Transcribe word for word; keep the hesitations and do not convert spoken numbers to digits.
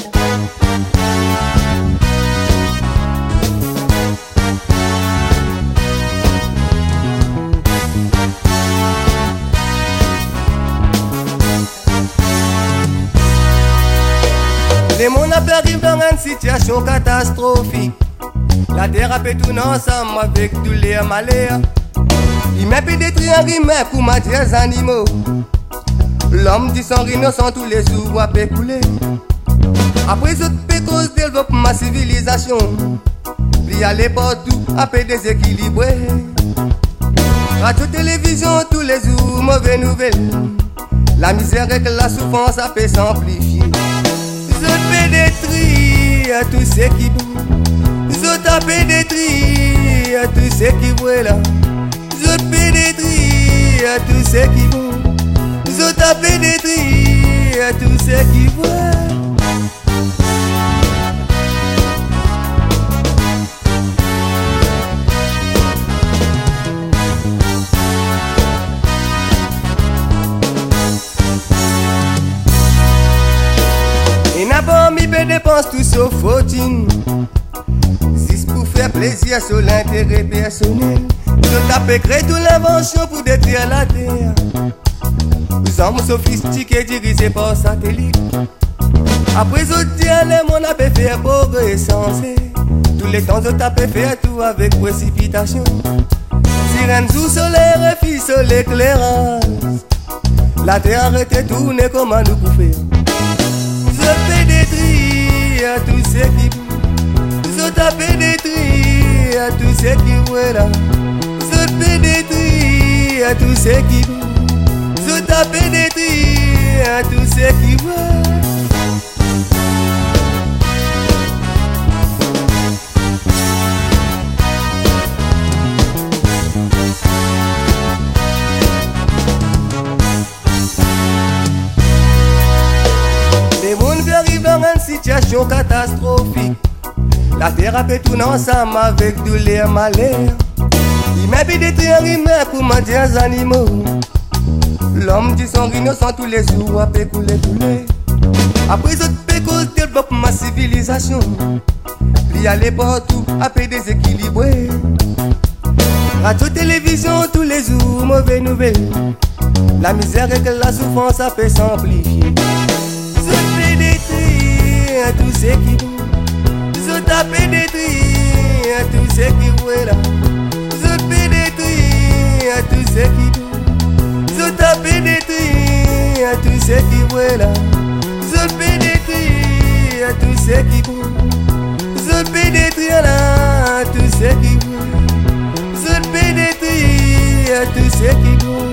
Les mon arrivent dans une situation catastrophique. La terre a fait tout ensemble avec tous les malheurs. Il m'a fait détruire un rimet pour manger les animaux. L'homme dit son innocent tous les jours a fait couler. Après ce cause développement ma civilisation. Puis aller partout a fait déséquilibré. Radio télévision tous les jours mauvaises nouvelles. La misère et la souffrance a fait s'amplifier. Je fais détruire à tous ceux qui bougent. Je t'appelle détruire à tous ceux qui voient là. Je fais détruire à tous ceux qui bougent. Je t'appelle détruire à tous ceux qui voient. Et n'a pas mis de dépenses tout sauf fortune. Si pour faire plaisir sur l'intérêt personnel. Je t'appelle créer toute l'invention pour détruire la terre. Nous sommes sophistiqués dirigés par satellite. Après je tiens les mon appel faire progresser. Tous les temps je t'appelle faire tout avec précipitation. Sirène sous soleil et fille sur l'éclairage. La terre arrête tourner comme un nous pour faire. Je fais détruire à tous ceux qui bougent. Je t'appelle détruire à tous ceux qui voient là. Je fais détruire à tous ceux qui bougent. Je t'appelle détruire à tous ceux qui voient. Les mondes arrivent dans une situation catastrophique. La terre a fait tout ensemble avec tous les malheurs. Il m'a fait détruire un rimet pour manger les animaux. L'homme dit son innocent tous les jours a fait couler couler. Après ce cause développe ma civilisation. Puis aller partout a fait déséquilibré. Radio télévision tous les jours mauvaises nouvelles. La misère et la souffrance a fait s'amplifier. Je fais détruire à tous ceux qui bougent. Je t'appelle détruire à tous ceux qui voient là. Je fais détruire à tous ceux qui bougent. Je t'appelle détruire à tous ceux qui voient là. Je fais détruire à tous ceux qui bougent. Je fais détruire là à tous ceux qui voient. Je fais détruire à tous ceux qui bougent.